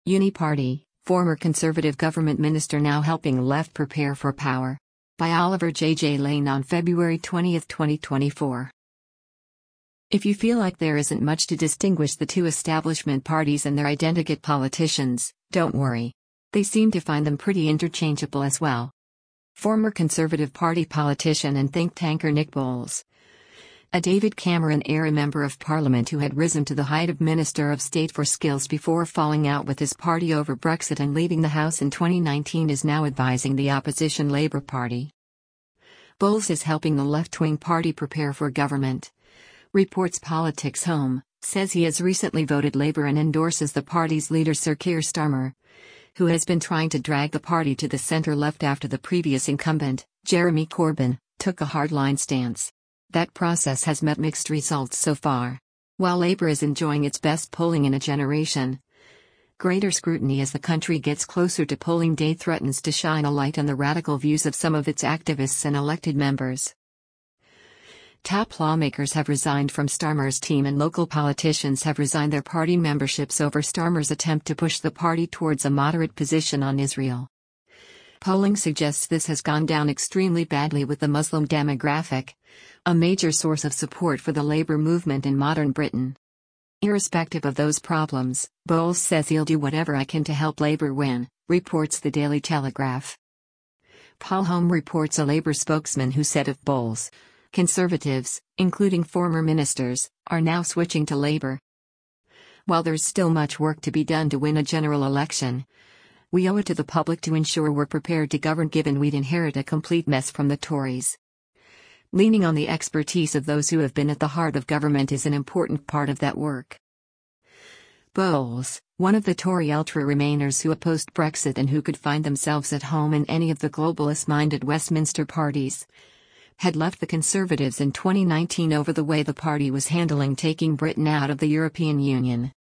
Uniparty, former Conservative government minister now helping left prepare for power. By Oliver J. Lane on February 20, 2024. If you feel like there isn't much to distinguish the two establishment parties and their identikit politicians, don't worry. They seem to find them pretty interchangeable as well. Former Conservative Party politician and think tanker Nick Boles, a David Cameron-era Member of Parliament who had risen to the height of Minister of State for Skills before falling out with his party over Brexit and leaving the House in 2019, is now advising the opposition Labour Party. Boles is helping the left-wing party prepare for government. Reports Politics Home says he has recently voted Labour and endorses the party's leader Sir Keir Starmer, who has been trying to drag the party to the centre-left after the previous incumbent, Jeremy Corbyn, took a hardline stance. That process has met mixed results so far. While Labour is enjoying its best polling in a generation, greater scrutiny as the country gets closer to polling day threatens to shine a light on the radical views of some of its activists and elected members. Top lawmakers have resigned from Starmer's team and local politicians have resigned their party memberships over Starmer's attempt to push the party towards a moderate position on Israel. Polling suggests this has gone down extremely badly with the Muslim demographic, a major source of support for the Labour movement in modern Britain. Irrespective of those problems, Boles says he'll do whatever I can to help Labour win, reports the Daily Telegraph. Paul Home reports a Labour spokesman who said of Boles, Conservatives, including former ministers, are now switching to Labour. While there's still much work to be done to win a general election, we owe it to the public to ensure we're prepared to govern given we'd inherit a complete mess from the Tories. Leaning on the expertise of those who have been at the heart of government is an important part of that work. Boles, one of the Tory ultra-remainers who opposed Brexit and who could find themselves at home in any of the globalist-minded Westminster parties, had left the Conservatives in 2019 over the way the party was handling taking Britain out of the European Union.